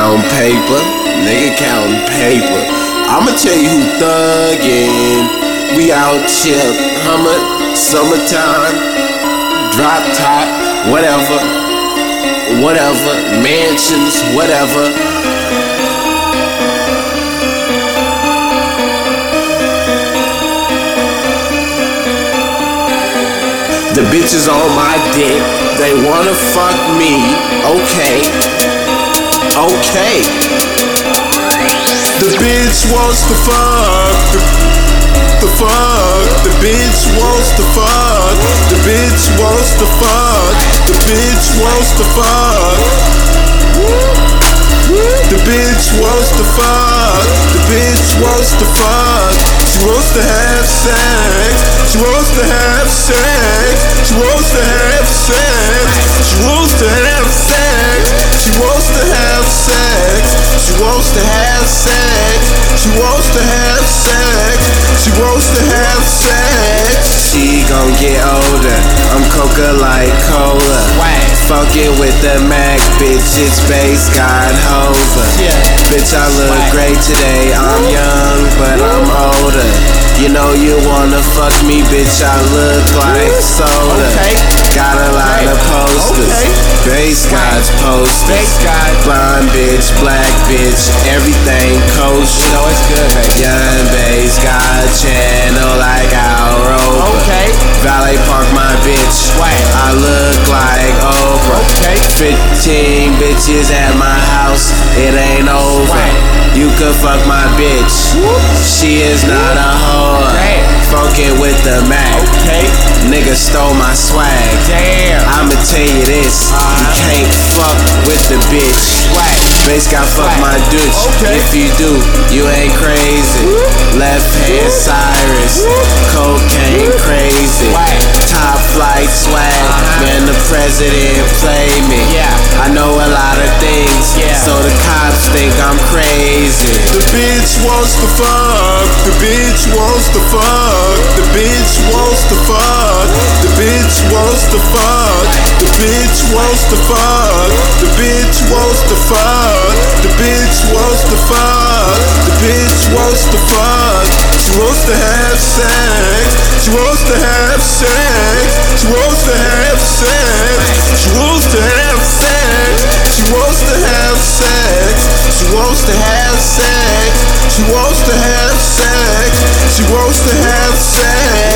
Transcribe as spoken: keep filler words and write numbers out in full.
count paper, nigga counting paper. I'ma tell you who thuggin'. We out here, hummer, summertime, drop top, whatever, whatever, mansions, whatever. The bitches on my dick, they wanna fuck me, okay, okay. The bitch wants to fuck, the, the fuck. The bitch wants to fuck, the bitch wants to fuck, the bitch wants to fuck. The bitch wants to fuck, the bitch wants to fuck. She wants to have sex, she wants to have sex, she wants to have sex, she wants to have sex, she wants to have sex, she wants to have sex, she wants to have sex, she wants to have sex. She gon' get older, I'm coca like cola. Fucking with the Mac, bitch, it's bass God Hova. Yeah. Bitch, I look Why? great today, I'm young, but I'm older. You know you wanna fuck me, bitch, I look like soda. Okay. Got a lot okay. of posters, okay. Bass God's posters. Bass God. Blonde bitch, black bitch, everything kosher. You know it's good, baby. Young Bass God channel like Al Rover. Okay. Valet park my bitch, Why? I look like Oprah. Okay. Fifteen bitches at my house, it ain't over. Why? You could fuck my bitch, Whoop. She is not a whore. Okay. Funkin' with the Mac, okay. Nigga stole my swag. Damn. I'ma tell you this, uh-huh. You can't fuck with the bitch. Swag. Bass got fuck Swag. my bitch. Okay. If you do, you ain't crazy. Whoop. Left hand Whoop. Cyrus, Whoop. Cocaine Whoop. crazy. Swag. Top flight swag, uh-huh. Man the president play me. Yeah. I know a lot of things, yeah. So the cops think I'm crazy. The bitch wants to fuck, the bitch wants to fuck, the bitch wants to fuck, the bitch wants to fuck, the bitch wants to fuck, the bitch wants to fuck, the bitch wants to fuck, the bitch wants to fuck. She wants to have sex, she wants to have sex, she wants to have sex, she wants to have sex, she wants to have sex, she wants to have sex, she wants to have sex, she wants to have sex.